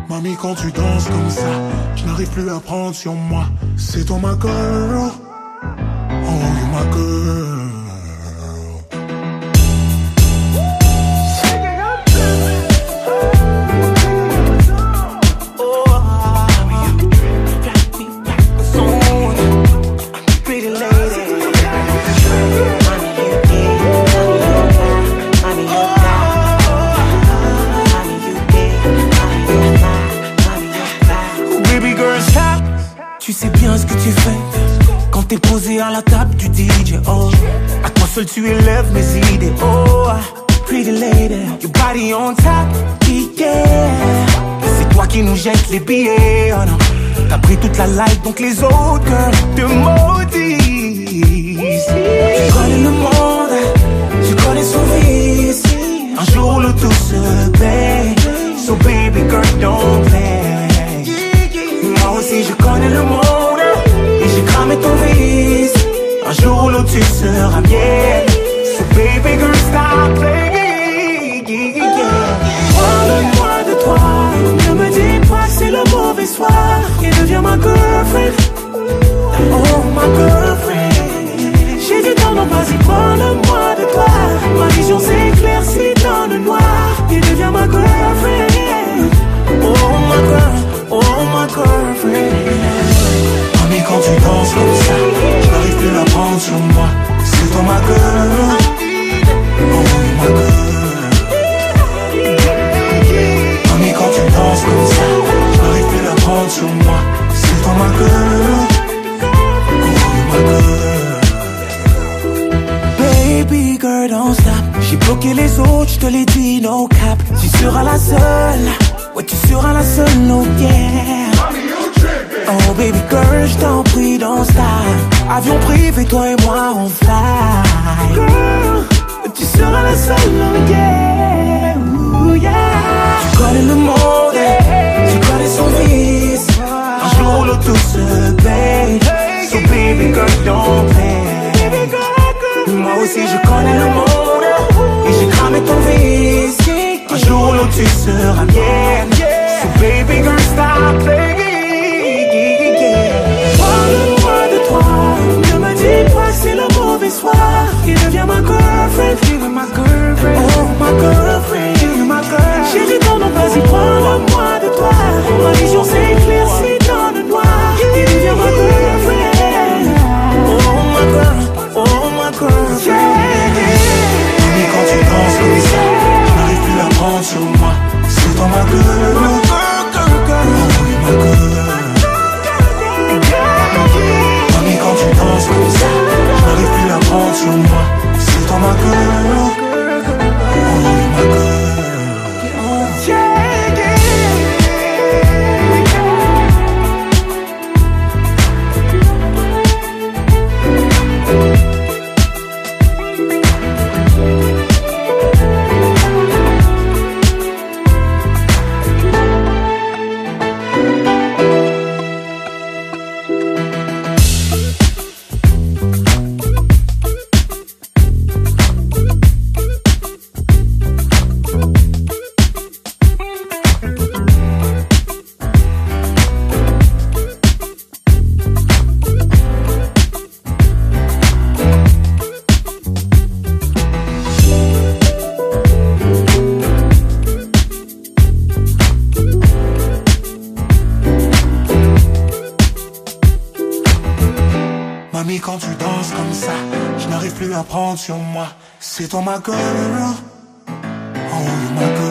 Mamie, quand tu danses comme ça, je n'arrive plus à prendre sur moi. C'est toi ma girl. Oh, you my girl. Tu sais bien ce que tu fais quand t'es posé à la table du DJ. Oh, à toi seul tu élèves mes idées. Oh, pretty lady, your body on top, yeah. C'est toi qui nous jettes les billets. Oh non, t'as pris toute la life donc les autres girls te maudissent. Tu connais le monde, tu connais son vice. Un jour le tout se paie. So baby girl don't play. Moi aussi je connais le monde et j'ai cramé ton vice. Un jour ou l'autre tu seras mienne. So baby girl stop playing. Parle-moi de toi, ne me dis pas que c'est le mauvais soir. Et deviens ma girlfriend. Oh ma girlfriend. J'ai du temps donc vas-y parle-moi de toi. Ma vision s'éclaircit dans le noir. Et deviens ma girlfriend. Oh ma girl. Oh my girlfriend. Mamie, quand tu danses comme ça, je n'arrive plus à prendre sur moi. C'est toi ma girl. Oh my girl. Mamie, quand tu danses comme ça, je n'arrive plus à prendre sur moi. C'est toi ma girl. Oh my girl. Baby girl don't stop. J'ai bloqué les autres, je te l'ai dit, no cap. Tu seras la seule. Ouais, tu seras la seule, oh yeah. Oh baby girl, je t'en prie, don't stop. Avion privé, toi et moi on fly. Girl, tu seras la seule, oh yeah. Ooh, yeah. Tu connais le monde, tu connais son vice. Un jour l'autre tout se paye. So baby girl, don't play. Moi aussi je connais le monde et j'ai cramé ton vice. Un jour l'autre tu seras mienne. So baby girl stop playing. Parle-moi de toi, ne me dis pas que c'est le mauvais soir. Et deviens ma girlfriend. Oh ma girlfriend. J'ai du temps donc vas-y parle-moi de toi. Ma vision s'éclaircit dans le noir. Et deviens ma girlfriend. Oh ma girl, oh ma girlfriend. Mamie, quand tu danses comme ça, je n'arrive plus à prendre sur moi. C'est toi ma girl. Oh my girl. Mamie, quand tu danses comme ça, je n'arrive plus à prendre sur moi. C'est toi ma girl. Oh my girl. Mamie, quand tu danses comme ça, je n'arrive plus à prendre sur moi. C'est toi ma girl. Oh, you my girl.